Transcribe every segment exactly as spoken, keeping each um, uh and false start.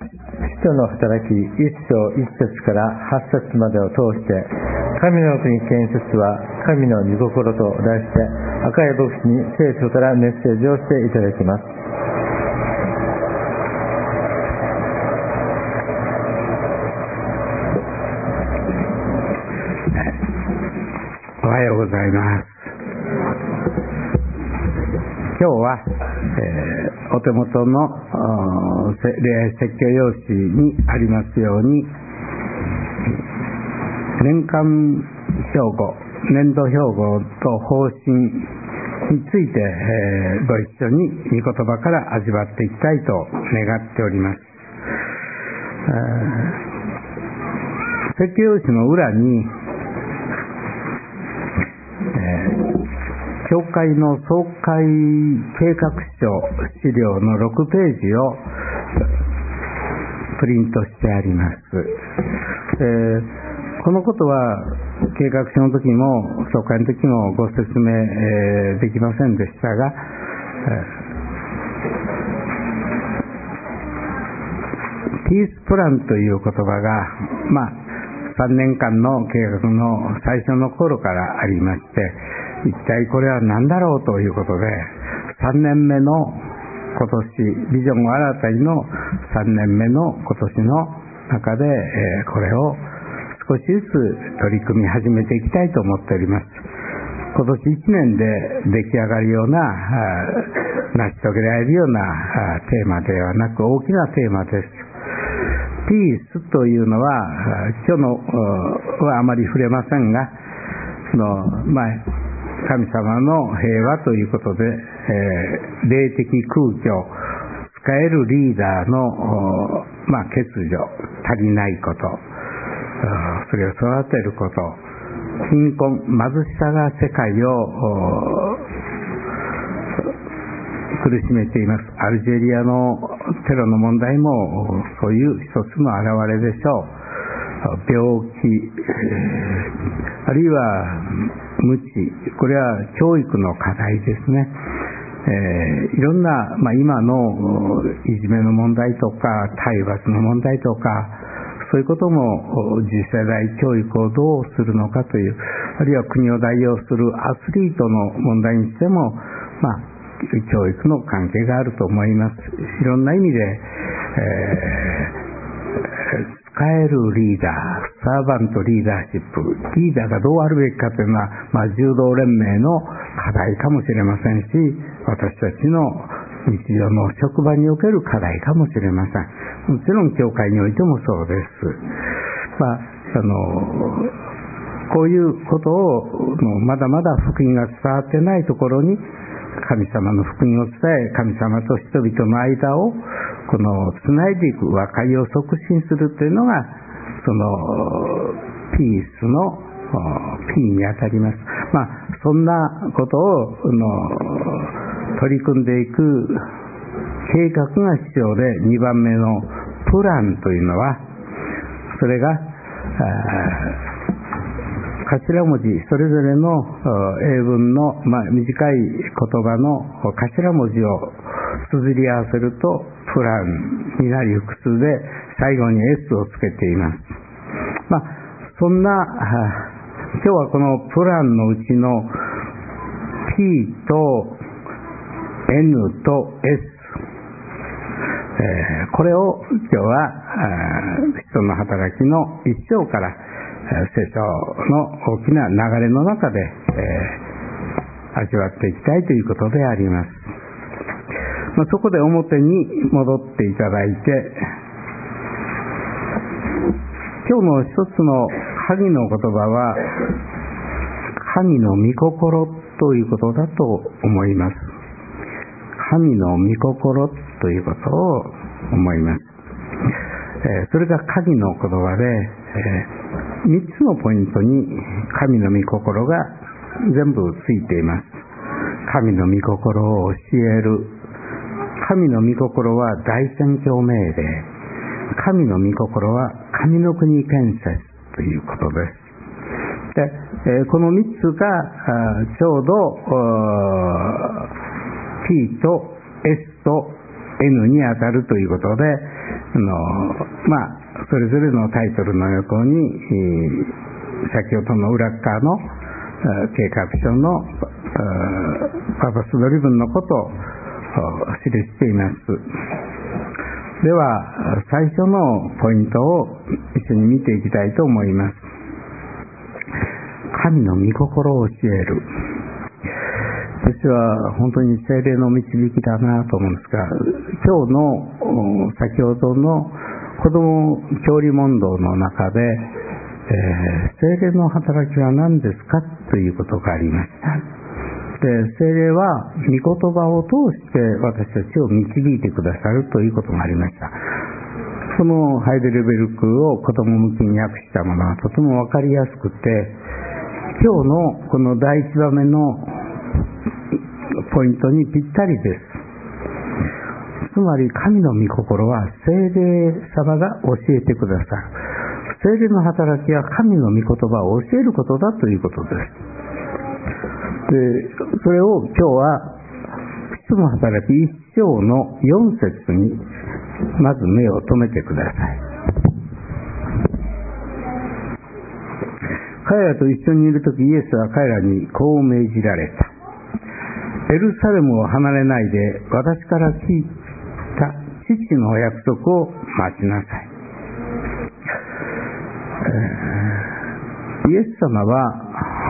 使徒の働き一章一節から八節までを通して、神の国建設は神の御心と題して、赤い牧師に聖書からメッセージをしていただきます。 おはようございます。今日は、えー、お手元の礼拝説教用紙にありますように、年間標語、年度標語と方針について、えー、ご一緒に御言葉から味わっていきたいと願っております。説教用紙の裏に、教会の総会計画書資料のろくページをプリントしてあります。えー、このことは計画書の時も総会の時もご説明、えー、できませんでしたが、えー、ピースプランという言葉が、まあ、さんねんかんの計画の最初の頃からありまして、一体これは何だろうということで、さんねんめの今年、ビジョン新たにのさんねんめの今年の中で、えー、これを少しずつ取り組み始めていきたいと思っております。今年いちねんで出来上がるような、成し遂げられるようなテーマではなく、大きなテーマです。ピースというのは、今日のはあまり触れませんが、そのまあ神様の平和ということで、えー、霊的空虚、使えるリーダーの、まあ、欠如、足りないこと、それを育てること、貧困、貧しさが世界を苦しめています。アルジェリアのテロの問題もそういう一つの表れでしょう。病気、あるいは無知、これは教育の課題ですね。えー、いろんな、まあ、今のいじめの問題とか体罰の問題とか、そういうことも次世代教育をどうするのかという、あるいは国を代表するアスリートの問題にしても、まあ、教育の関係があると思います。いろんな意味で、えー使えるリーダー、サーバントリーダーシップ、リーダーがどうあるべきかというのは、まあ、柔道連盟の課題かもしれませんし、私たちの日常の職場における課題かもしれません。もちろん教会においてもそうです。まあ、あのこういうことをまだまだ福音が伝わってないところに神様の福音を伝え、神様と人々の間をこのつないでいく、和解を促進するというのがそのピースの P にあたります。まあそんなことをの取り組んでいく計画が必要で、にばんめのプランというのは、それが頭文字、それぞれの英文の、まあ、短い言葉の頭文字を綴り合わせるとプランになり、複数で最後に S をつけています。まあ、そんな今日はこのプランのうちの P と N と S、えー、これを今日は人の働きの一章から聖書の大きな流れの中で、えー、味わっていきたいということであります。まあ、そこで表に戻っていただいて、今日の一つの鍵の言葉は神の御心ということだと思います。神の御心ということを思います。えー、それが鍵の言葉で、えー、みっつのポイントに神の御心が全部ついています。神の御心を教える。神の御心は大宣教命令。神の御心は神の国建設ということです。で、えー、このみっつがちょうど P と S と N に当たるということで、あのまあ、それぞれのタイトルの横に、えー、先ほどの裏側の計画書のパーパスドリブンのことを記しています。では最初のポイントを一緒に見ていきたいと思います。神の御心を教える。私は本当に聖霊の導きだなと思うんですが、今日の先ほどの子ども教理問答の中で、えー、聖霊の働きは何ですかということがありました。で、聖霊は御言葉を通して私たちを導いてくださるということがありました。そのハイデルベルクを子ども向きに訳したものはとても分かりやすくて、今日のこの第一場面のポイントにぴったりです。つまり神の御心は聖霊様が教えてくださる。聖霊の働きは神の御言葉を教えることだということです。で、それを今日は使徒の働き一章の四節にまず目を留めてください。彼らと一緒にいるとき、イエスは彼らにこう命じられた。エルサレムを離れないで、私から聞いた父の約束を待ちなさい。えー、イエス様は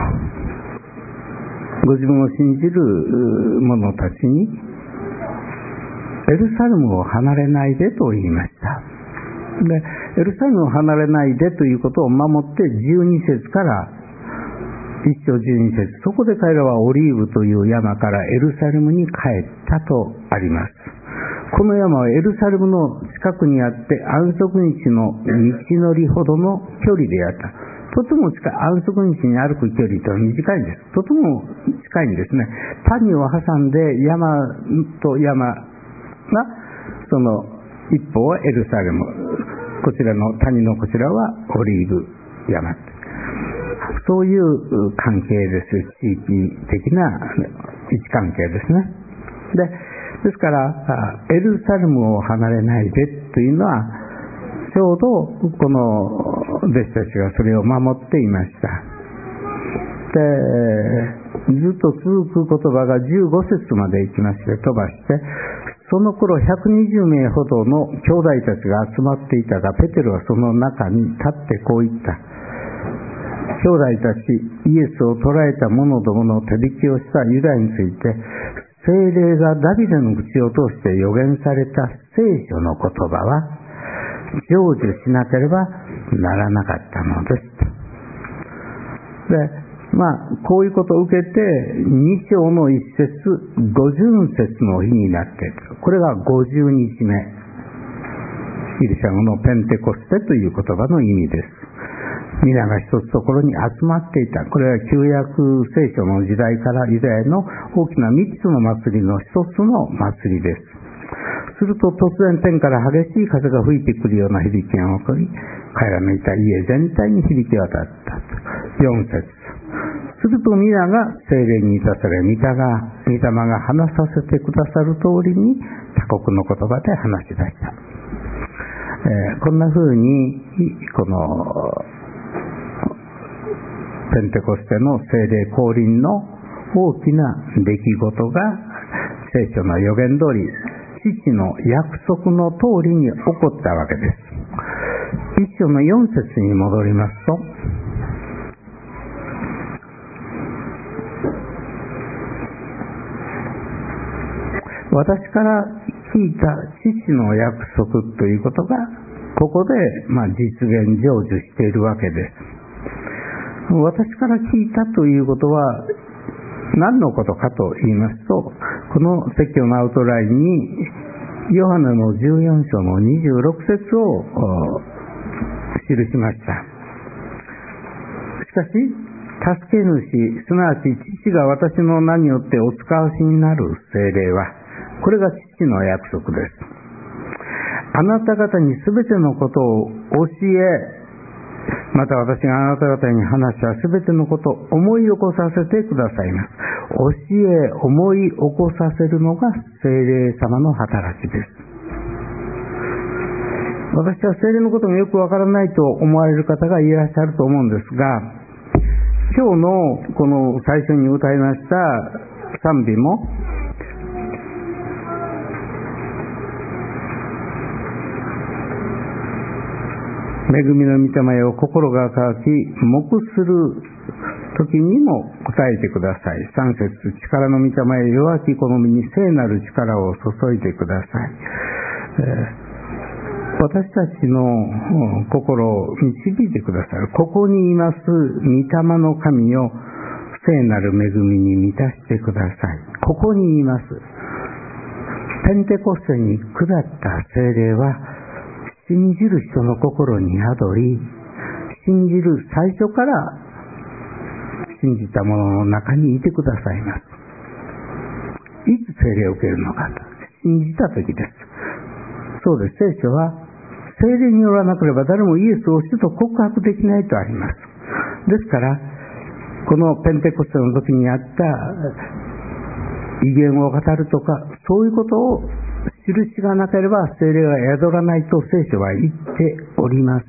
ご自分を信じる者たちにエルサレムを離れないでと言いました。で、エルサレムを離れないでということを守ってじゅうに節から一章じゅうに節、そこで彼らはオリーブという山からエルサレムに帰ったとあります。この山はエルサレムの近くにあって安息日の道のりほどの距離であった。とても近い、安息日に歩く距離とは短いんです。とても近いんですね。谷を挟んで山と山がその一方はエルサレム、こちらの谷のこちらはオリーブ山、そういう関係です。地域的な位置関係ですね。で、ですからエルサレムを離れないでというのはちょうどこの弟子たちがそれを守っていました。で、ずっと続く言葉がじゅうご節まで行きまして飛ばして、その頃ひゃくにじゅうめいほどの兄弟たちが集まっていたが、ペテロはその中に立ってこう言った。兄弟たち、イエスを捕らえた者どもの手引きをしたユダヤについて、聖霊がダビデの口を通して予言された聖書の言葉は成就しなければならなかったのです。で、まあこういうことを受けてに章の一節五十節の日になっている。これがごじゅうにちめ、ギリシャ語のペンテコステという言葉の意味です。皆が一つところに集まっていた。これは旧約聖書の時代からユダヤの大きな三つの祭りの一つの祭りです。すると突然天から激しい風が吹いてくるような響きが起こり、彼らのいた家全体に響き渡った。よん節。すると皆が聖霊に満たされ、御霊が、御霊が話させてくださる通りに他国の言葉で話し出した。えー、こんな風にこのペンテコステの聖霊降臨の大きな出来事が聖書の予言通り、父の約束の通りに起こったわけです。一章のよん節に戻りますと、私から聞いた父の約束ということがここで、まあ、実現成就しているわけです。私から聞いたということは何のことかと言いますと、この説教のアウトラインにヨハネのじゅうよん章のにじゅうろく節を記しました。しかし助け主、すなわち父が私の名によってお使わしになる聖霊は、これが父の約束です。あなた方にすべてのことを教え、また私があなた方に話したすべてのことを思い起こさせてくださいます。教え、思い起こさせるのが聖霊様の働きです。 私は聖霊のこともよくわからないと思われる方がいらっしゃると思うんですが、今日のこの最初に歌いました賛美も、恵みの御霊よ心が渇き黙する時にも答えてください。三節、力の御霊よ弱き好みに聖なる力を注いでください。えー私たちの心を導いてくださる。ここにいます御霊の神を聖なる恵みに満たしてください。ここにいます。ペンテコステに下った聖霊は信じる人の心に宿り、信じる最初から信じた者の中にいてくださいます。いつ聖霊を受けるのかと、信じた時です。そうです。聖書は聖霊によらなければ誰もイエスを主と告白できないとあります。ですからこのペンテコステの時にあった異言を語るとかそういうことを印がなければ聖霊が宿らないと聖書は言っておりません。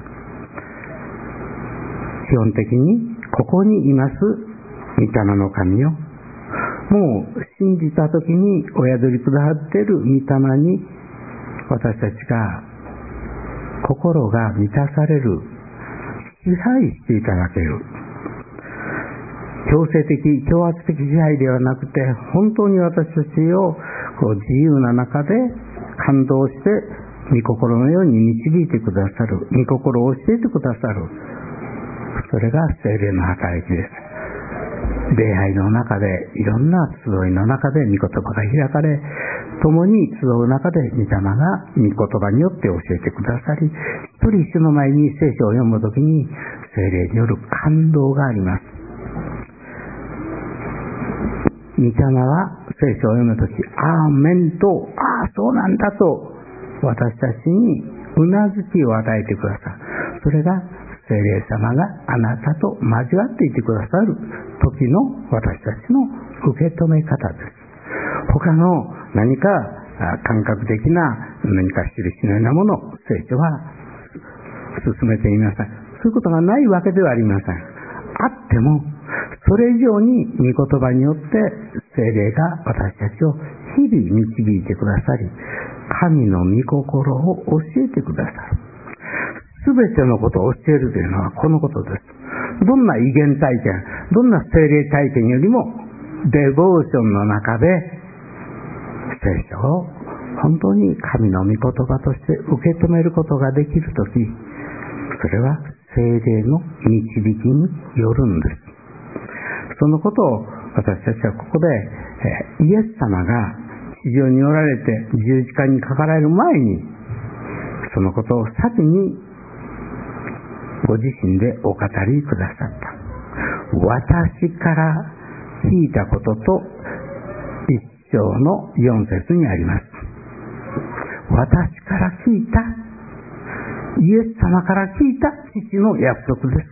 基本的にここにいます御霊の神よ、もう信じた時にお宿りくださっている御霊に私たちが心が満たされる、支配していただける、強制的強圧的支配ではなくて本当に私たちをこう自由な中で感動して御心のように導いてくださる、御心を教えてくださる、それが聖霊の働きです。礼拝の中でいろんな集いの中で御言葉が開かれ、共に集う中で御霊が御言葉によって教えてくださり、一人一緒の前に聖書を読むときに聖霊による感動があります。御霊は聖書を読むとき、アーメンと、ああそうなんだと私たちにうなずきを与えてくださる。それが聖霊様があなたと交わっていてくださる時の私たちの受け止め方です。他の何か感覚的な何か印のようなものを聖書は進めていません。そういうことがないわけではありません。あってもそれ以上に御言葉によって聖霊が私たちを日々導いてくださり、神の御心を教えてくださる。すべてのことを教えるというのはこのことです。どんな異言体験、どんな聖霊体験よりもデボーションの中で聖書を本当に神の御言葉として受け止めることができるとき、それは聖霊の導きによるんです。そのことを私たちはここでイエス様が地上におられて十字架にかかられる前にそのことを先にご自身でお語りくださった。私から聞いたことと一章の四節にあります。私から聞いた、イエス様から聞いた父の約束です。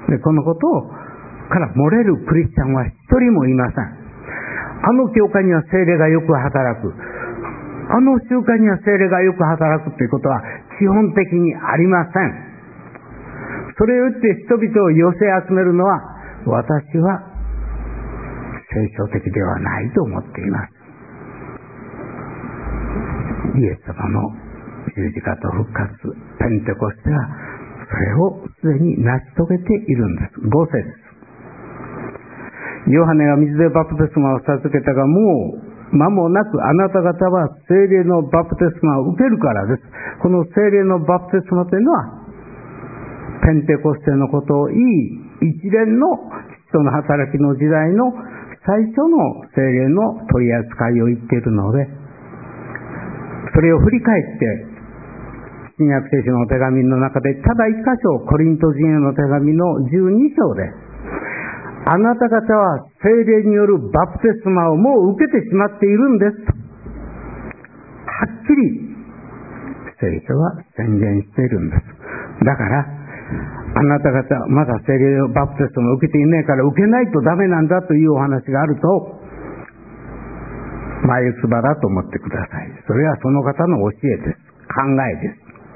で、このことをから漏れるクリスチャンは一人もいません。あの教会には聖霊がよく働く、あの集会には聖霊がよく働くということは基本的にありません。それを言って人々を寄せ集めるのは私は聖書的ではないと思っています。イエス様の十字架と復活、ペンテコステはそれをすでに成し遂げているんです。ご節、ヨハネが水でバプテスマを授けたが、もう間もなくあなた方は聖霊のバプテスマを受けるからです。この聖霊のバプテスマというのはペンテコステのことをいい一連の使徒の働きの時代の最初の聖霊の取り扱いを言っているので、それを振り返って新約聖書の手紙の中でただ一箇所、コリント人への手紙のじゅうに章で、あなた方は聖霊によるバプテスマをもう受けてしまっているんですとはっきり聖書は宣言しているんです。だからあなた方まだ聖霊のバプテスマを受けていないから受けないとダメなんだというお話があると眉唾だと思ってください。それはその方の教えです。 考えです。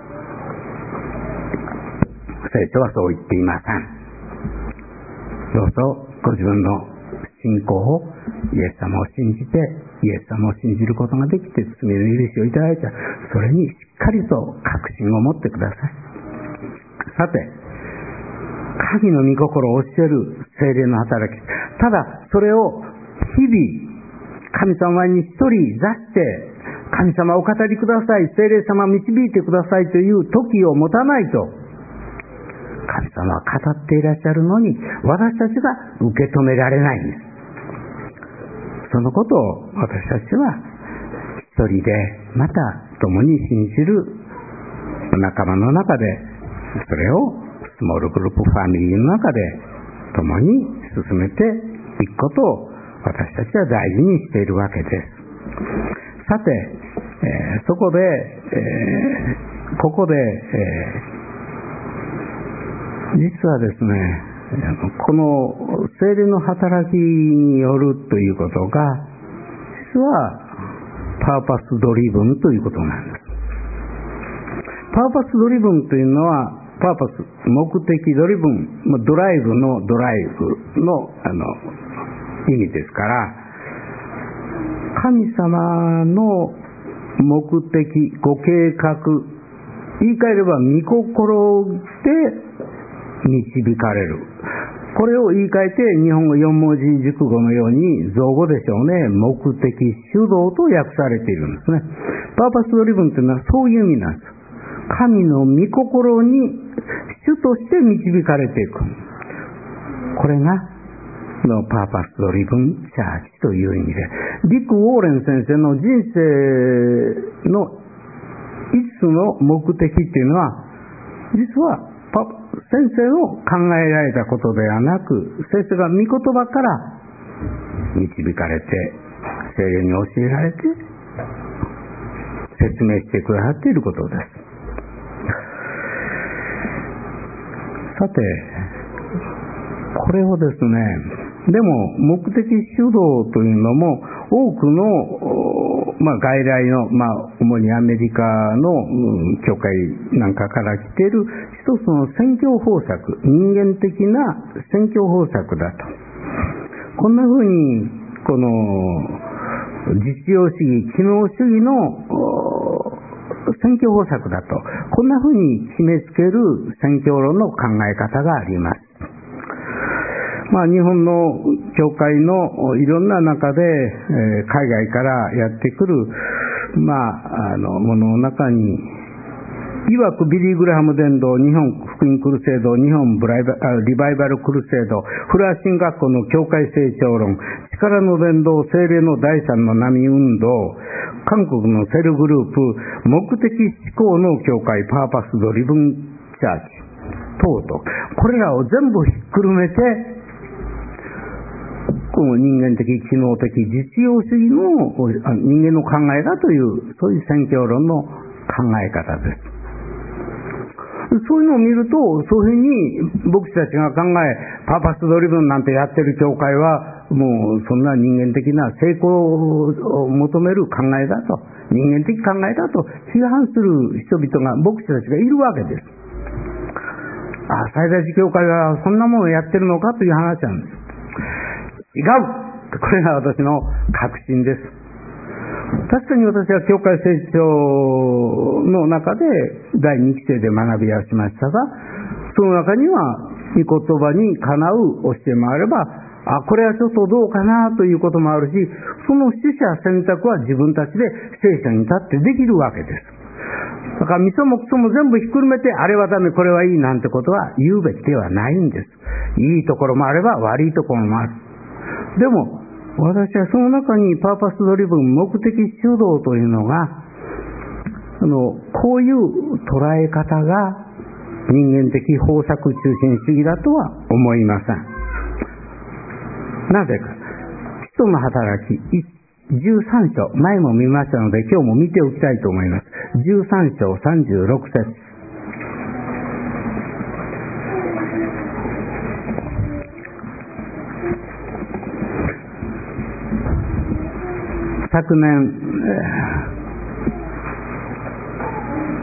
聖書はそう言っていません。どうぞご自分の信仰を、イエス様を信じて、イエス様を信じることができて、罪の許しをいただいた、それにしっかりと確信を持ってください。さて、神の御心を教える聖霊の働き。ただ、それを日々、神様に一人座して、神様お語りください、聖霊様導いてくださいという時を持たないと、神様は語っていらっしゃるのに、私たちが受け止められないんです。そのことを私たちは一人で、また共に信じる仲間の中で、それをスモールグループファミリーの中で共に進めていくことを私たちは大事にしているわけです。さて、えー、そこで、えー、ここで、えー、実はですね、この聖霊の働きによるということが、実はパーパスドリブンということなんです。パーパスドリブンというのは、パーパス、目的ドリブン、ドライブのドライブの、あの意味ですから、神様の目的、ご計画、言い換えれば御心で導かれる。これを言い換えて日本語四文字熟語のように造語でしょうね。目的主導と訳されているんですね。パーパスドリブンというのはそういう意味なんです。神の御心に主として導かれていく。これがのパーパスドリブンチャーチという意味で、ディック・ウォーレン先生の人生のいつつの目的っていうのは、実はパ先生の考えられたことではなく、先生が御言葉から導かれて、聖霊に教えられて説明してくださっていることです。さて、これをですね、でも目的主導というのも多くの、まあ、外来の、まあ、主にアメリカの、うん、教会なんかから来ている一つの宣教方策、人間的な宣教方策だと。こんな風にこの実用主義、機能主義の宣教方策だと、こんな風に決めつける宣教論の考え方があります。まあ、日本の教会のいろんな中で、えー、海外からやってくる、まあ、あのものの中に、いわくビリー・グラハム伝道、日本福音クルセイド、日本ブライバリバイバルクルセイド、フラー神学校の教会成長論、力の伝道、聖霊の第三の波運動、韓国のセルグループ、目的思考の教会、パーパスドリブンチャーチ等々、これらを全部ひっくるめて、この人間的、機能的、実用主義の人間の考えだという、そういう宣教論の考え方です。そういうのを見ると、そういうふうに牧師たちが考え、パーパスドリブンなんてやってる教会は、もうそんな人間的な成功を求める考えだと、人間的考えだと批判する人々が、牧師たちがいるわけです。ああ、最大寺教会はそんなものをやってるのかという話なんです。違う！これが私の確信です。確かに私は教会成長の中でだいにきせいで学びはしましたが、その中には御言葉にかなう教えもあれば、あ、これはちょっとどうかなということもあるし、その取捨選択は自分たちで聖書に立ってできるわけです。だから味噌もクソも全部ひっくるめて、あれはダメ、これはいいなんてことは言うべきではないんです。いいところもあれば悪いところもある。でも私はその中にパーパスドリブン、目的主導というのが、あのこういう捉え方が人間的方策中心主義だとは思いません。なぜか、使徒の働きじゅうさん章、前も見ましたので今日も見ておきたいと思います。じゅうさん章さんじゅうろく節。昨年、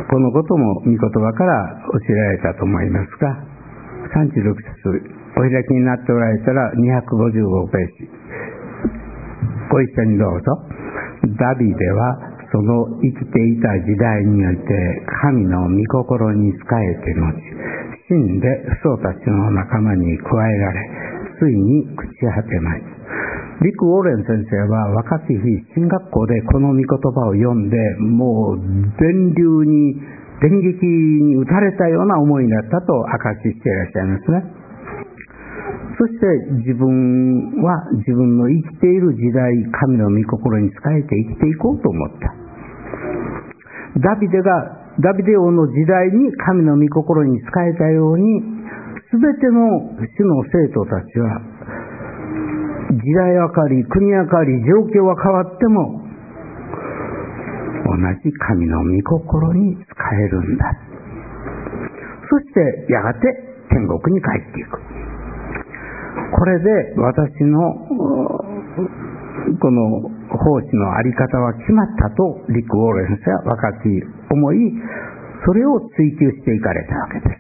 このことも御言葉から教えられたと思いますが、さんじゅうろく節お開きになっておられたらにひゃくごじゅうごページ、ご一緒にどうぞ。ダビデはその生きていた時代において神の御心に仕えて後、死んで父祖たちの仲間に加えられ、ついに朽ち果てました。リク・ウォーレン先生は若き日進学校でこの御言葉を読んで、もう電流に電撃に打たれたような思いだったと証ししていらっしゃいますね。そして自分は自分の生きている時代、神の御心に仕えて生きていこうと思った。ダビデがダビデ王の時代に神の御心に仕えたように、すべての主の生徒たちは時代明かり、国明かり、状況は変わっても同じ神の御心に仕えるんだ。そしてやがて天国に帰っていく。これで私のこの奉仕のあり方は決まったとリック・ウォーレン先生は若き思い、それを追求していかれたわけです。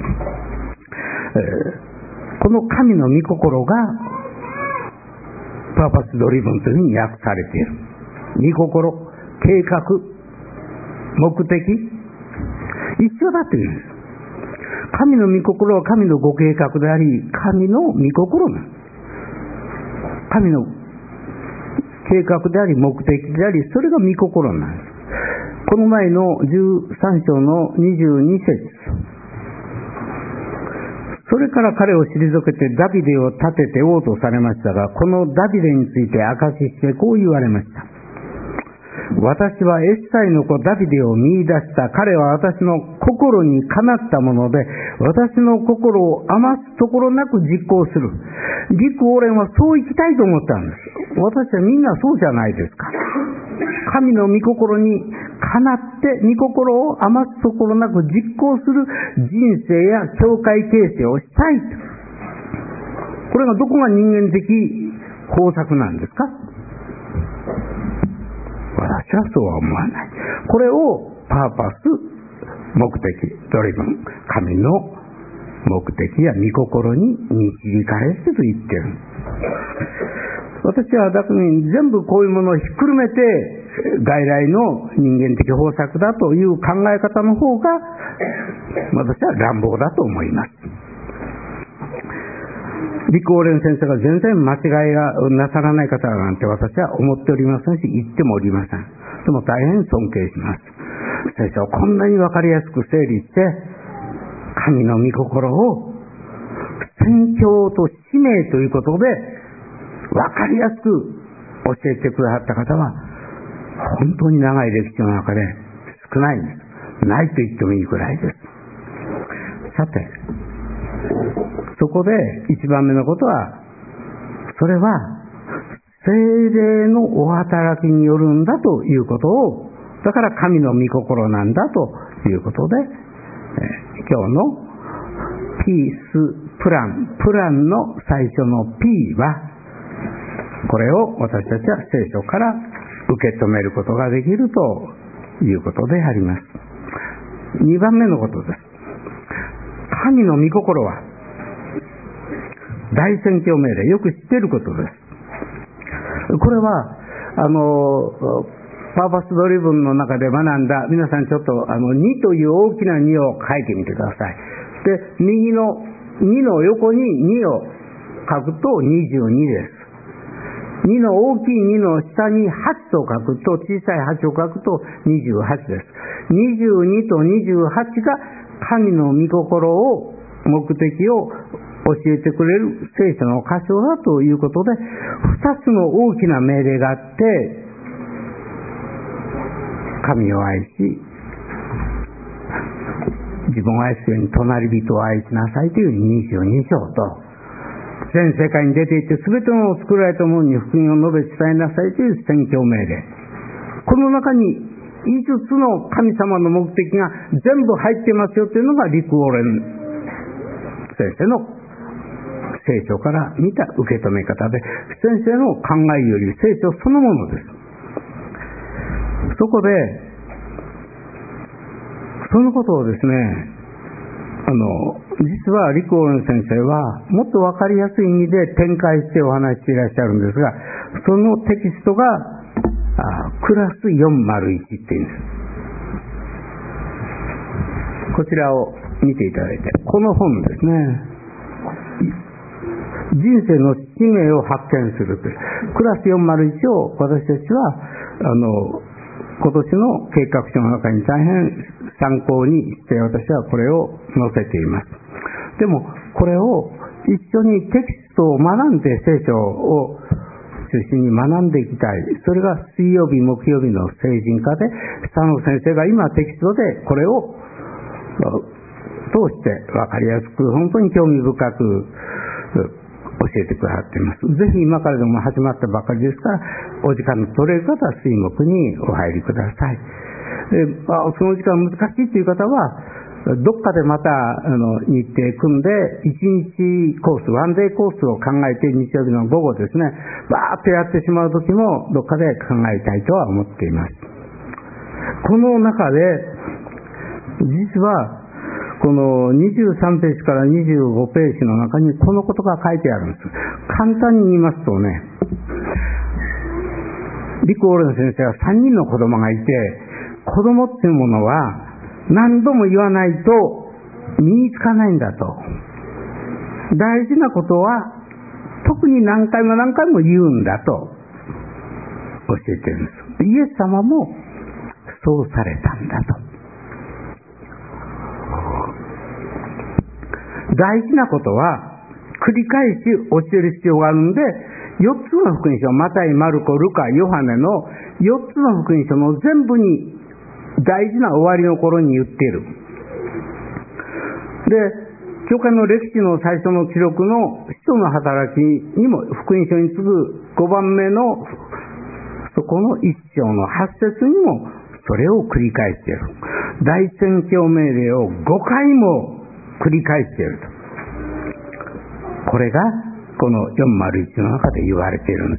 えー、この神の御心がパーパスドリブンというふうに訳されている。御心、計画、目的、一緒だというんです。神の御心は神のご計画であり、神の御心なんです。神の計画であり、目的であり、それが御心なんです。この前のじゅうさん章のにじゅうに節、それから彼を退けてダビデを立てて王とされましたが、このダビデについて証ししてこう言われました。私はエッサイの子ダビデを見出した。彼は私の心にかなったもので、私の心を余すところなく実行する。リク・ウォーレンはそう生きたいと思ったんです。私はみんなそうじゃないですか。神の御心にかなって御心を余すところなく実行する人生や教会形成をしたい。これがどこが人間的工作なんですか？私はそうは思わない。これをパーパス、目的、ドリブン、神の目的や御心に導かれてと言っている。私はだから全部こういうものをひっくるめて外来の人間的方策だという考え方の方が私は乱暴だと思います。リク・ウォーレン先生が全然間違いがなさらない方だなんて私は思っておりませんし、言ってもおりません。でも大変尊敬します。先生はこんなに分かりやすく整理して神の御心を宣教と使命ということで分かりやすく教えてくださった方は本当に長い歴史の中で少ないんです。ないと言ってもいいくらいです。さて、そこで一番目のことは、それは聖霊のお働きによるんだということを、だから神の御心なんだということで、え今日のピースプラン、プランの最初の P は、これを私たちは聖書から受け止めることができるということであります。にばんめのことです。神の御心は大宣教命令、よく知っていることです。これはあのパーパスドリブンの中で学んだ、皆さんちょっとあのにという大きなにを書いてみてください。で、右のにの横ににを書くとにじゅうにです。にの大きいにの下にはちと書くと、小さいはちを書くとにじゅうはちです。にじゅうにとにじゅうはちが神の御心を、目的を教えてくれる聖書の箇所だということで、ふたつの大きな命令があって、神を愛し、自分を愛すように隣人を愛しなさいというにじゅうに章と、全世界に出て行って全ての作られたものに福音を述べ伝えなさいという宣教命令。この中にいつつの神様の目的が全部入ってますよというのがリク・ウォーレン先生の聖書から見た受け止め方で、先生の考えより聖書そのものです。そこでそのことをですね、あの実はリク・ウォーレン先生はもっと分かりやすい意味で展開してお話していらっしゃるんですが、そのテキストがあクラスよんまるいちっていうんです。こちらを見ていただいて、この本ですね、人生の使命を発見するというクラスよんまるいちを私たちはあの今年の計画書の中に大変参考にして私はこれを載せています。でもこれを一緒にテキストを学んで聖書を中心に学んでいきたい。それが水曜日木曜日の聖人科で佐野先生が今テキストでこれを通して分かりやすく本当に興味深く教えてくださっています。ぜひ今からでも始まったばかりですから、お時間の取れる方は水木にお入りください。で、まあ、その時間難しいという方はどっかでまたあの日程組んでいちにちコース、ワンデーコースを考えて日曜日の午後ですね、バーッとやってしまう時もどっかで考えたいとは思っています。この中で実はこのにじゅうさんページからにじゅうごページの中にこのことが書いてあるんです。簡単に言いますとね、リク・ウォーレン先生はさんにんの子供がいて、子供っていうものは何度も言わないと身につかないんだと。大事なことは特に何回も何回も言うんだと教えてるんです。イエス様もそうされたんだと。大事なことは繰り返し教える必要があるんで、よっつの福音書、マタイ、マルコ、ルカ、ヨハネのよっつの福音書の全部に大事な終わりの頃に言っている。で、教会の歴史の最初の記録の使徒の働きにも福音書に次ぐごばんめのそこの一章のはち節にもそれを繰り返している。大宣教命令をごかいも繰り返していると。これがこのよんまるいちの中で言われているんです。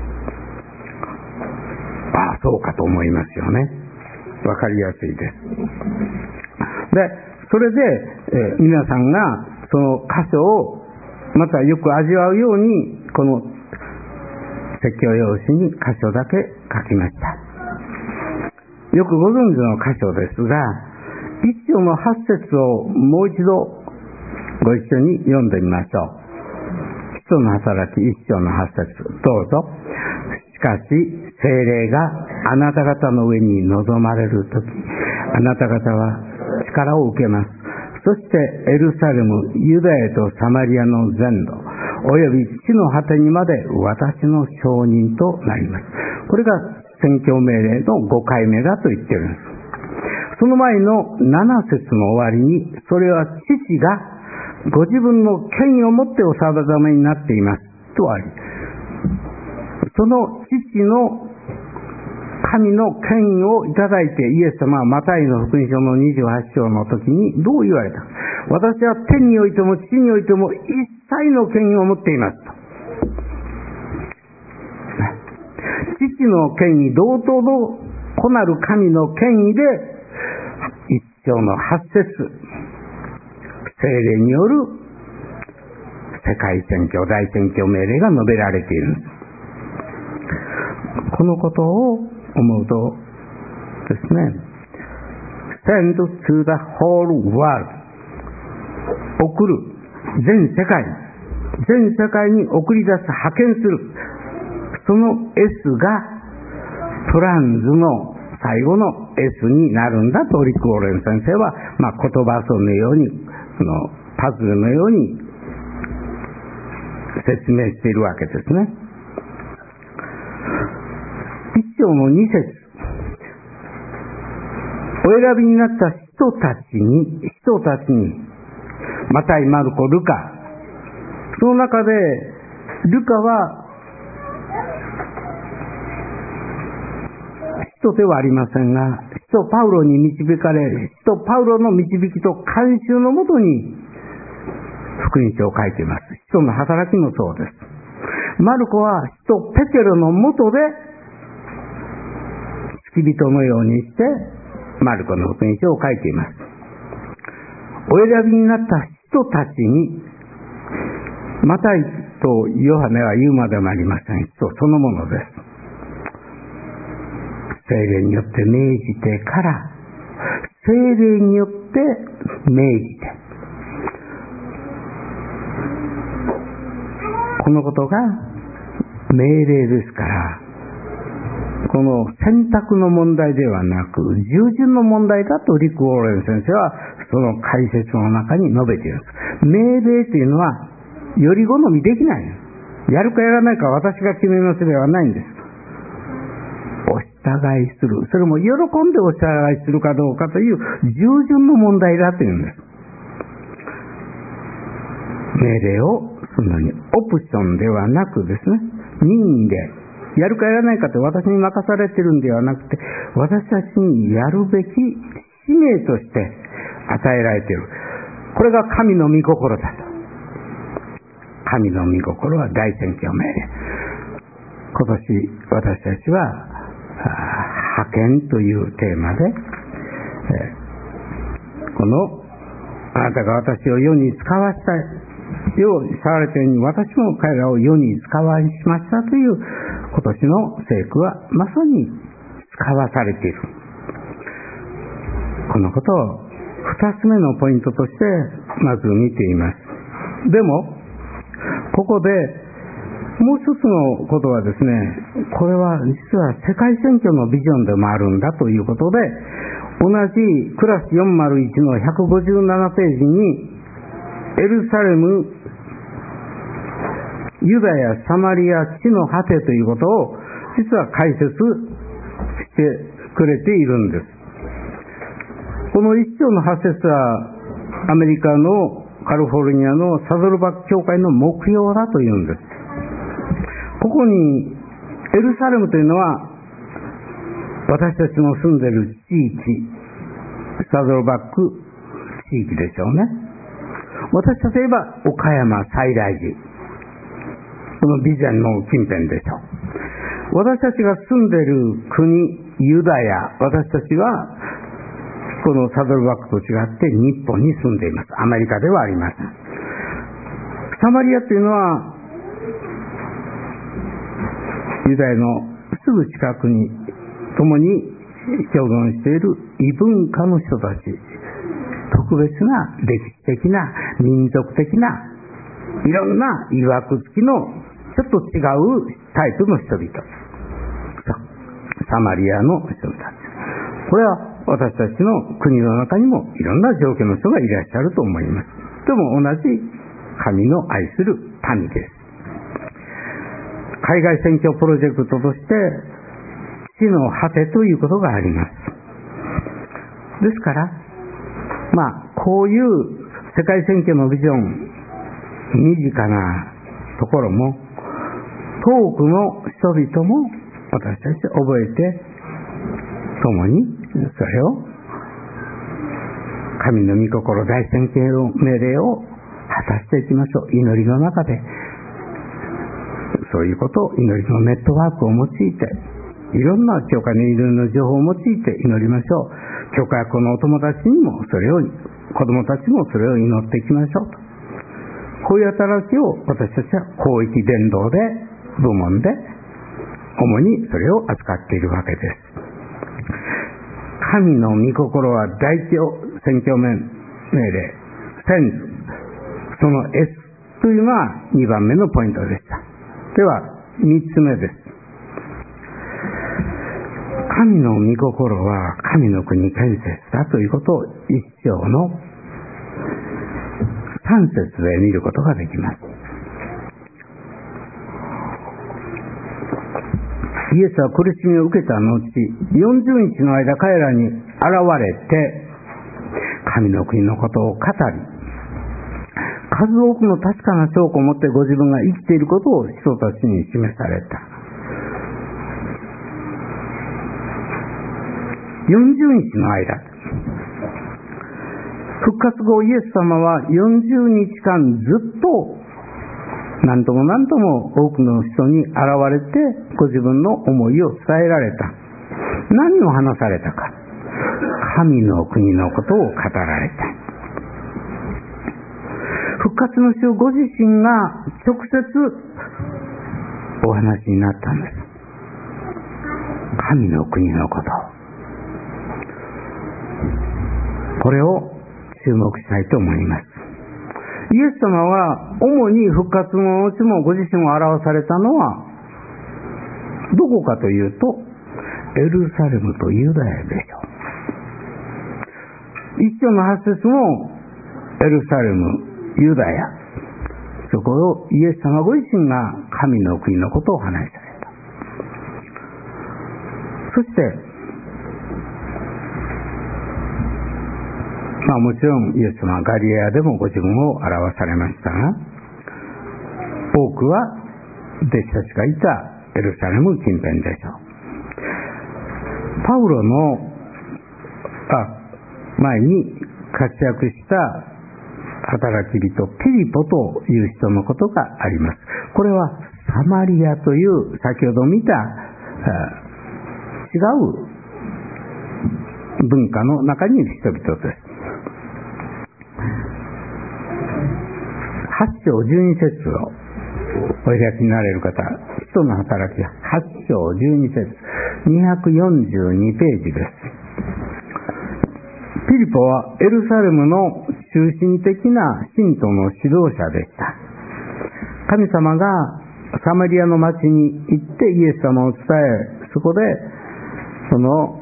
ああ、そうかと思いますよね。わかりやすいです。で、それで、えー、皆さんがその箇所をまたよく味わうようにこの説教用紙に箇所だけ書きました。よくご存知の箇所ですが、一章のはち節をもう一度ご一緒に読んでみましょう。使徒の働き一章のはち節、どうぞ。しかし聖霊があなた方の上に臨まれるとき、あなた方は力を受けます。そしてエルサレム、ユダヤとサマリアの全土、および地の果てにまで私の証人となります。これが宣教命令のごかいめだと言っているんです。その前のなな節の終わりに、それは父がご自分の権威をもってお定めになっていますとあり、その父の神の権威をいただいて、イエス様はマタイの福音書のにじゅうはち章の時にどう言われた。私は天においても地においても一切の権威を持っていますと。父の権威、同等の子なる神の権威で一章のはち節、聖霊による世界宣教、大宣教命令が述べられているんです。このことを思うとですね、send to the whole world、 送る、全世界、全世界に送り出す、派遣する、その S がトランズの最後の S になるんだとリク・ウォーレン先生は、まあ、言葉遊びのように、そのパズルのように説明しているわけですね。一章のに節、お選びになった人たちに人たちにマタイ、マルコ、ルカ、その中でルカは使徒ではありませんが、使徒パウロに導かれ、使徒パウロの導きと監修のもとに福音書を書いています。使徒の働きもそうです。マルコは使徒ペテロのもとで付き人のようにしてマルコの福音書を書いています。お選びになった人たちに、マタイとヨハネは言うまでもありません。人そのものです。聖霊によって命じてから、聖霊によって命じて、このことが命令ですから、この選択の問題ではなく、従順の問題だとリック・ウォーレン先生はその解説の中に述べているんです。命令というのは、より好みできない。やるかやらないか私が決めますではないんです。お従いする。それも喜んでお従いするかどうかという従順の問題だというんです。命令をそんなにオプションではなくですね、任意で、やるかやらないかって私に任されてるんではなくて、私たちにやるべき使命として与えられている。これが神の御心だと。神の御心は大宣教命令。今年私たちは派遣というテーマで、このあなたが私を世に使わしたいようされているように、私も彼らを世に使わしましたという今年の聖句はまさに使わされている。このことを二つ目のポイントとしてまず見ています。でもここでもう一つのことはですね、これは実は世界選挙のビジョンでもあるんだということで、同じクラスよんまるいちのひゃくごじゅうななページに、エルサレム、ユダヤ、サマリア、地の果てということを実は解説してくれているんです。この一章のはち節はアメリカのカリフォルニアのサドルバック教会の目標だというんです。ここにエルサレムというのは私たちの住んでいる地域、サドルバック地域でしょうね。私たちといえば岡山西大寺、この備前の近辺でしょう。私たちが住んでいる国ユダヤ、私たちはこのサドルバックと違って日本に住んでいます。アメリカではありません。サマリアというのはユダヤのすぐ近くに共に共存している異文化の人たち、特別な歴史的な民族的ないろんな曰く付きのちょっと違うタイプの人々、サマリアの人たち、これは私たちの国の中にもいろんな状況の人がいらっしゃると思います。でも同じ神の愛する民です。海外選挙プロジェクトとして地の果てということがあります。ですからまあこういう世界選挙のビジョン、身近なところも遠くの人々も私たち覚えて、共にそれを神の御心大宣教命令を果たしていきましょう。祈りの中でそういうことを、祈りのネットワークを用いて、いろんな教会の祈りの情報を用いて祈りましょう。教会学校のお友達にもそれを、子供たちもそれを祈っていきましょうと。こういう働きを私たちは広域伝道で、部門で主にそれを扱っているわけです。神の御心は大宣教命令、センス、その S というのはにばんめのポイントでした。ではみっつめです。神の御心は神の国建設だということを一章のさん節で見ることができます。イエスは苦しみを受けた後、よんじゅうにちの間彼らに現れて神の国のことを語り、数多くの確かな証拠を持ってご自分が生きていることを人たちに示された。よんじゅうにちの間、復活後イエス様はよんじゅうにちかんずっと何とも何とも多くの人に現れてご自分の思いを伝えられた。何を話されたか。 神の国のことを語られた。復活の主ご自身が直接お話になったんです。神の国のこと。これを注目したいと思います。イエス様は主に復活の後もご自身を表されたのはどこかというとエルサレムとユダヤでしょう。一章の八節もエルサレム、ユダヤ、そこをイエス様ご自身が神の国のことを話された。そしてまあもちろんイエス様はガリレアでもご自分を表されましたが、多くは弟子たちがいたエルサレム近辺でしょう。パウロのあ前に活躍した働き人ピリポという人のことがあります。これはサマリアという先ほど見た違う文化の中にいる人々です。はち章じゅうに節をお開きになれる方、使徒の働きはち章じゅうに節、にひゃくよんじゅうにページです。ピリポはエルサレムの中心的な信徒の指導者でした。神様がサマリアの町に行ってイエス様を伝え、そこでその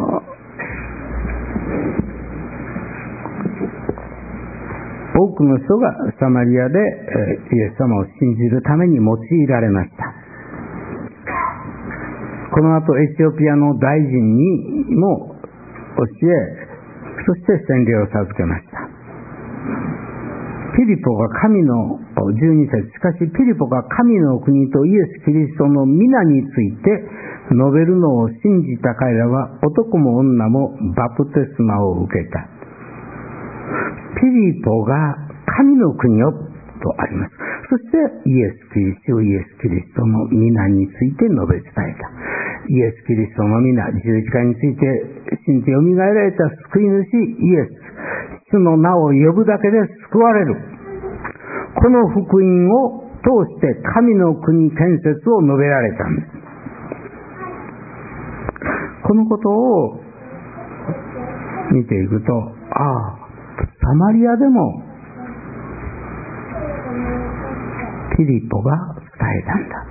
多くの人がサマリアでイエス様を信じるために用いられました。この後エチオピアの大臣にも教え、そして洗礼を授けました。ピリポが神のじゅうに節、しかしピリポが神の国とイエス・キリストの皆について述べるのを信じた彼らは男も女もバプテスマを受けた。ピリポが神の国よとあります。そしてイエス・キリスト、イエス・キリストの皆について述べ伝えた。イエス・キリストの皆、十字架について信じてよみがえられた救い主イエス、主の名を呼ぶだけで救われる。この福音を通して神の国建設を述べられたんです。このことを見ていくと、ああ、サマリアでもピリポが伝えたんだ。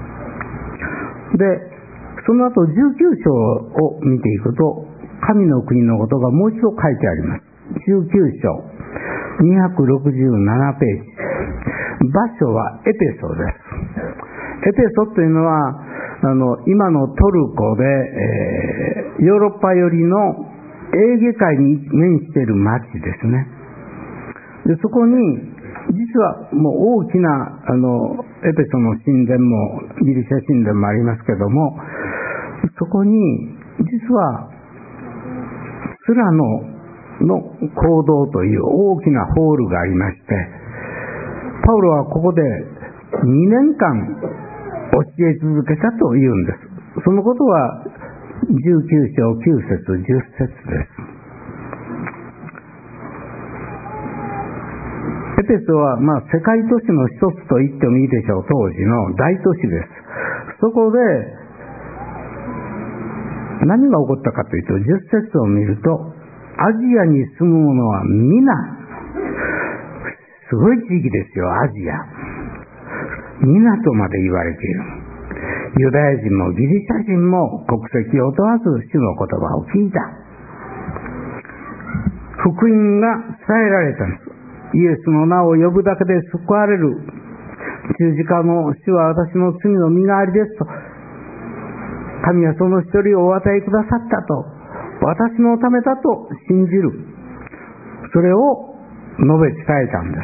で、その後じゅうきゅう章を見ていくと、神の国のことがもう一度書いてあります。じゅうきゅう章、にひゃくろくじゅうななページ。場所はエペソです。エペソというのは、あの、今のトルコで、えー、ヨーロッパ寄りのエーゲ海に面している町ですね。で、そこに、実はもう大きな、あの、エペソの神殿も、ギリシャ神殿もありますけども、そこに、実は、スラノの講堂という大きなホールがありまして、パウロはここでにねんかん教え続けたというんです。そのことはじゅうきゅう章きゅう節じゅっ節です。エペソはまあ世界都市の一つと言ってもいいでしょう。当時の大都市です。そこで何が起こったかというと、じゅっ節を見ると、アジアに住む者は皆、すごい地域ですよ、アジア。皆とまで言われている。ユダヤ人もギリシャ人も国籍を問わず主の言葉を聞いた。福音が伝えられたんです。イエスの名を呼ぶだけで救われる。十字架の主は私の罪の身代わりですと。神はその一人をお与えくださったと。私のためだと信じる。それを述べ伝えたんです。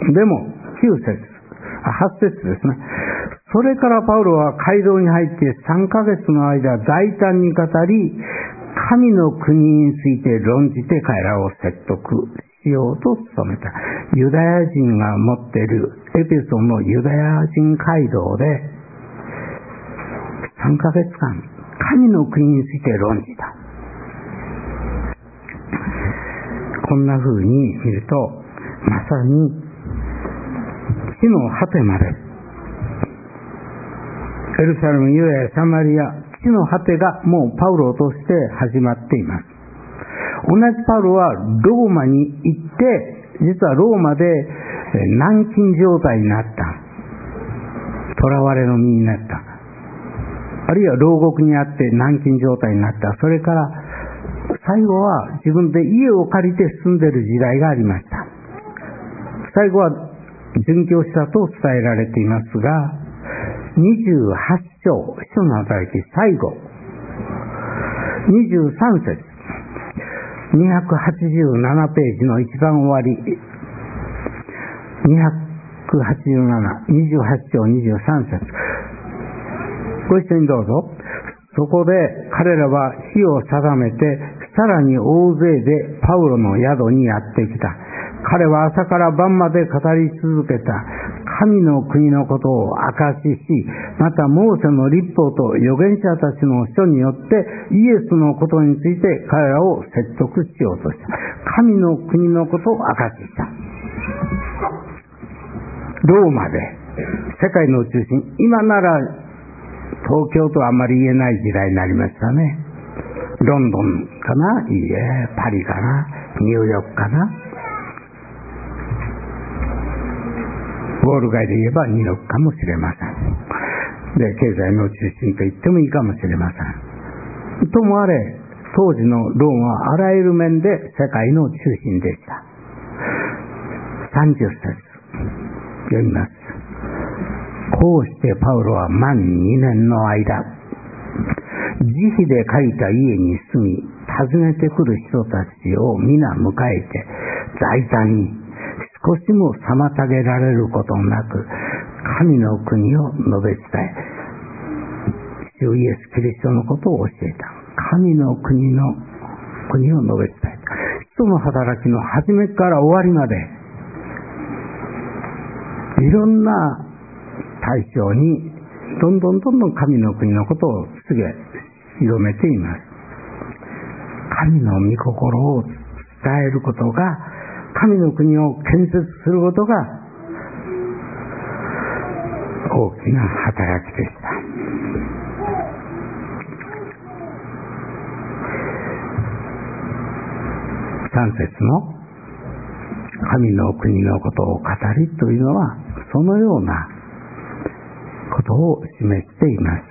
でもきゅう節、はち節ですね。それからパウロは街道に入ってさんかげつの間大胆に語り、神の国について論じて彼らを説得しようと努めた。ユダヤ人が持っているエペソのユダヤ人街道でさんかげつかん神の国について論じた。 こんな風に見ると、まさに地の果てまで、エルサレム、ユダヤ、サマリア、地の果てがもうパウロを通して始まっています。同じパウロはローマに行って、実はローマで軟禁状態になった。囚われの身になった。あるいは牢獄にあって軟禁状態になった。それから最後は自分で家を借りて住んでいる時代がありました。最後は殉教したと伝えられていますが、にじゅうはち章、使徒の働き最後、にじゅうさん節、にひゃくはちじゅうななページの一番終わり、にひゃくはちじゅうなな、にじゅうはち章にじゅうさん節、ご一緒にどうぞ。そこで彼らは日を定めて、さらに大勢でパウロの宿にやってきた。彼は朝から晩まで語り続けた。神の国のことを証しし、またモーセの律法と預言者たちの書によってイエスのことについて彼らを説得しようとした。神の国のことを証しした。ローマで世界の中心、今なら東京とあまり言えない時代になりましたね。ロンドンかな、いいえ、パリかな、ニューヨークかな、ウォール街で言えばニューヨークかもしれません。で、経済の中心と言ってもいいかもしれません。ともあれ、当時のローマはあらゆる面で世界の中心でした。さんじゅっ節読みます。こうしてパウロは満にねんの間、自費で借りた家に住み、訪ねてくる人たちを皆迎えて、大胆に少しも妨げられることなく、神の国を述べ伝え、主イエス・キリストのことを教えた。神の国の国を述べ伝えた。人の働きの始めから終わりまで、いろんな対象にどんどんどんどん神の国のことを告げ広めています。神の御心を伝えることが、神の国を建設することが大きな働きでした。さん節の神の国のことを語りというのは、そのようなことを示しています。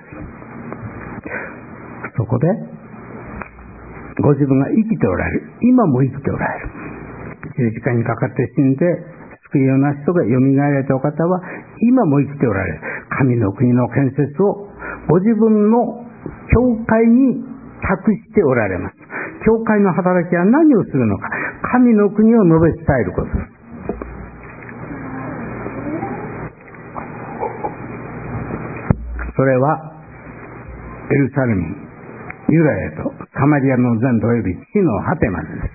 そこでご自分が生きておられる、今も生きておられる、十字架にかかって死んで救いをなす人がよみがえられたお方は今も生きておられる。神の国の建設をご自分の教会に託しておられます。教会の働きは何をするのか、神の国を述べ伝えることです。それはエルサレム、ユダヤとサマリアの全土及び地の果てまでです。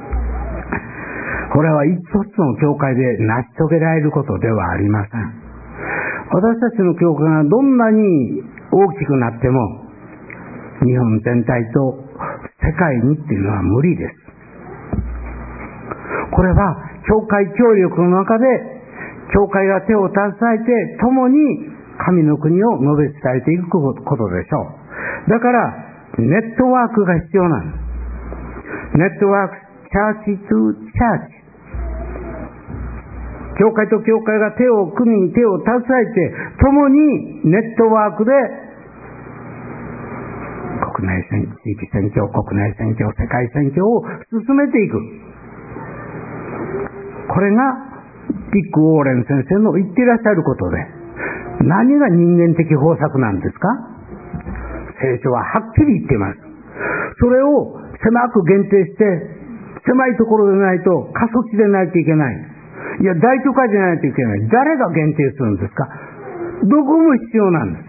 これは一つの教会で成し遂げられることではありません。私たちの教会がどんなに大きくなっても、日本全体と世界にっていうのは無理です。これは教会協力の中で、教会が手を携えて共に神の国を述べ伝えていくことでしょう。だからネットワークが必要なんです。ネットワーク、チャーチトゥチャーチ。教会と教会が手を組み、手を携えて共にネットワークで国内選挙、地域選挙、国内選挙、世界選挙を進めていく。これがディック・ウォーレン先生の言っていらっしゃることで、何が人間的方策なんですか？聖書ははっきり言っています。それを狭く限定して、狭いところでないと、過疎地でないといけない。いや、大都会でないといけない。誰が限定するんですか？どこも必要なんです。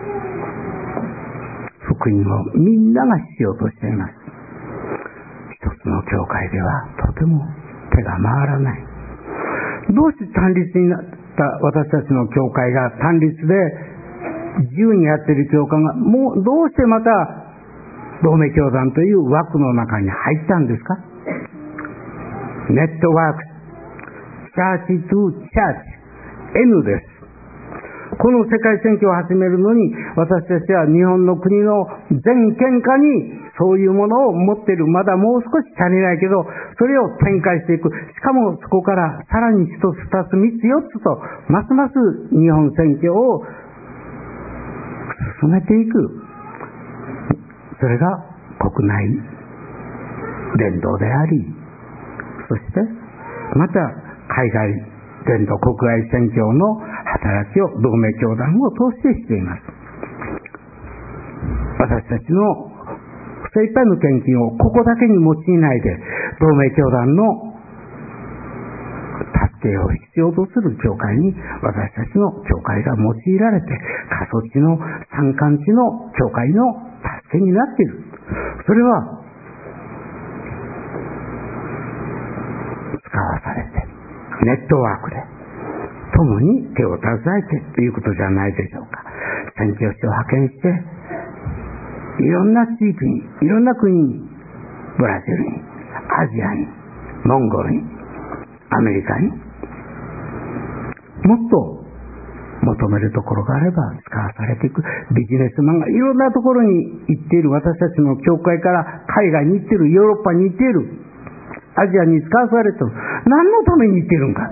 福音をみんなが必要としています。一つの教会ではとても手が回らない。どうして単立になった私たちの教会が単立で自由にやっている教会がもうどうしてまた同盟教団という枠の中に入ったんですか？ ネットワーク、チャーチトゥチャーチ、N です。この世界選挙を始めるのに、私たちは日本の国の全県下にそういうものを持っている。まだもう少し足りないけど、それを展開していく。しかもそこからさらに一つ、二つ、三つ、四つと、ますます日本選挙を進めていく。それが国内伝道であり、そしてまた海外伝道、国外宣教の働きを同盟教団を通してしています。私たちの精一杯の献金をここだけに用いないで、同盟教団の助けを必要とする教会に私たちの教会が用いられて、過疎地の山間地の教会の助けになっている。それは使わされてネットワークで共に手を携えてということじゃないでしょうか。宣教師を派遣していろんな地域に、いろんな国に、ブラジルに、アジアに、モンゴルに、アメリカに、もっと求めるところがあれば使わされていく。ビジネスマンがいろんなところに行っている。私たちの教会から海外に行っている、ヨーロッパに行っている、アジアに使わされている。何のために行っているんか。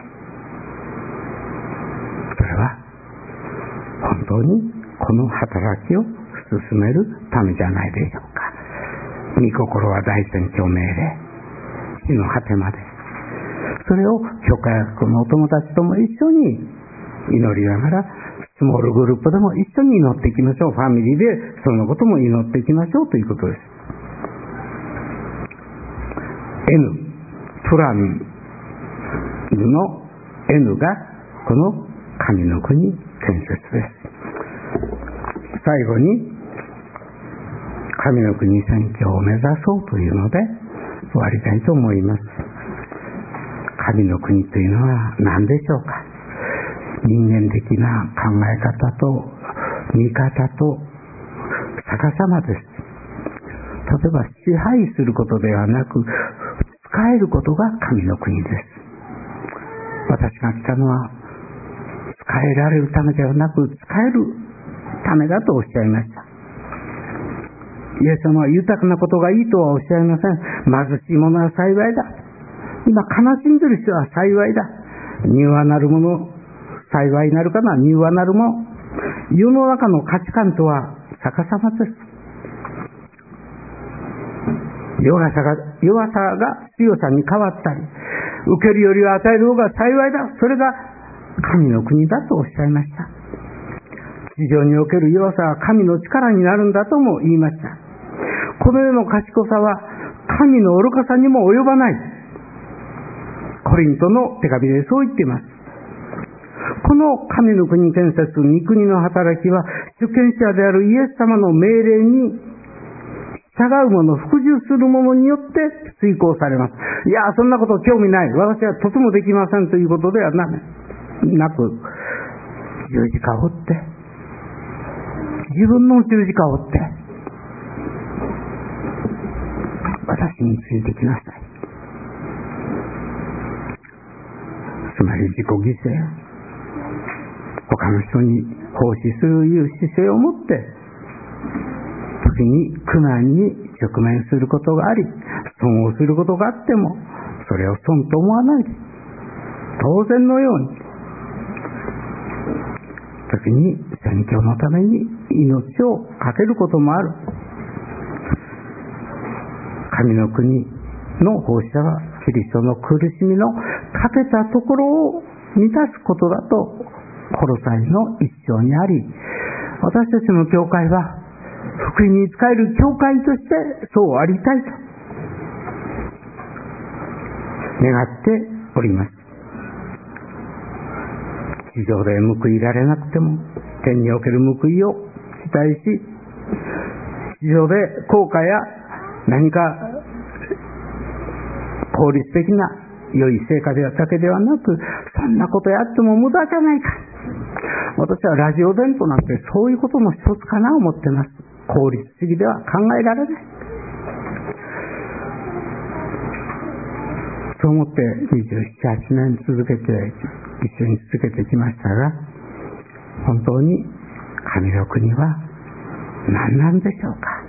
それは本当にこの働きを進めるためじゃないでしょうか。御心は大宣教命令、死の果てまで。それを教会学のお友達とも一緒に祈りながら、スモールグループでも一緒に祈っていきましょう。ファミリーでそのことも祈っていきましょうということです。N、プランの N がこの神の国建設です。最後に神の国宣教を目指そうというので終わりたいと思います。神の国というのは何でしょうか。人間的な考え方と見方と逆さまです。例えば支配することではなく使えることが神の国です。私が来たのは使えられるためではなく使えるためだとおっしゃいました。イエス様は豊かなことがいいとはおっしゃいません。貧しい者は幸いだ。今悲しんでいる人は幸いだ。柔和なる者幸いなるかな。柔和なる者。世の中の価値観とは逆さまです。弱さが弱さが強さに変わったり、受けるよりは与える方が幸いだ。それが神の国だとおっしゃいました。地上における弱さは神の力になるんだとも言いました。この世の賢さは神の愚かさにも及ばない。コリントの手紙でそう言っています。この神の国建設、御国の働きは主権者であるイエス様の命令に従う者、服従する者によって遂行されます。いや、そんなこと興味ない。私はとてもできませんということではなく、十字架を追って、自分の十字架を追って、私についてきなさい。つまり自己犠牲、他の人に奉仕するいう姿勢を持って、時に苦難に直面することがあり、損をすることがあっても、それを損と思わないで、当然のように、時に宣教のために命を懸けることもある。神の国の奉仕者はキリストの苦しみの欠けたところを満たすことだとコロサイの一章にあり、私たちの教会は福音に仕える教会としてそうありたいと願っております。地上で報いられなくても天における報いを期待し、地上で効果や何か効率的な良い成果だけではなく、そんなことやっても無駄じゃないか。私はラジオ伝となってそういうことの一つかなと思っています。効率主義では考えられない。 そう思ってにじゅうなな、はちねん続けて一緒に続けてきましたが、本当に神の国は何なんでしょうか。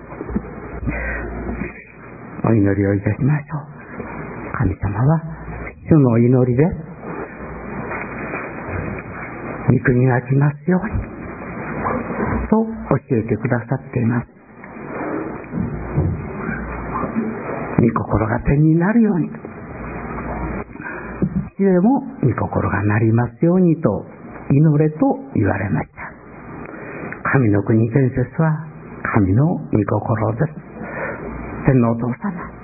お祈りをいたしましょう。神様は主の祈りで御国が来ますようにと教えてくださっています。御心が手になるように、知恵も御心がなりますようにと祈れと言われました。神の国建設は神の御心です。天皇お父様、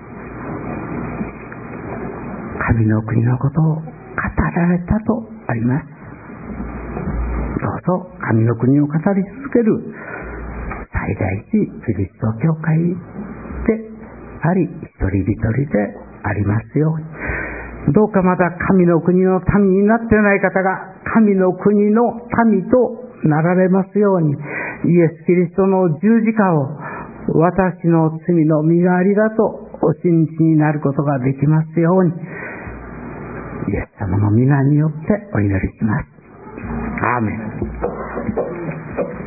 神の国のことを語られたとあります。どうぞ神の国を語り続ける最大寺キリスト教会であり、一人一人でありますように、どうかまだ神の国の民になっていない方が神の国の民となられますように、イエス・キリストの十字架を私の罪の身代わりだとお信じになることができますように、イエス様の皆によってお祈りします。アーメン。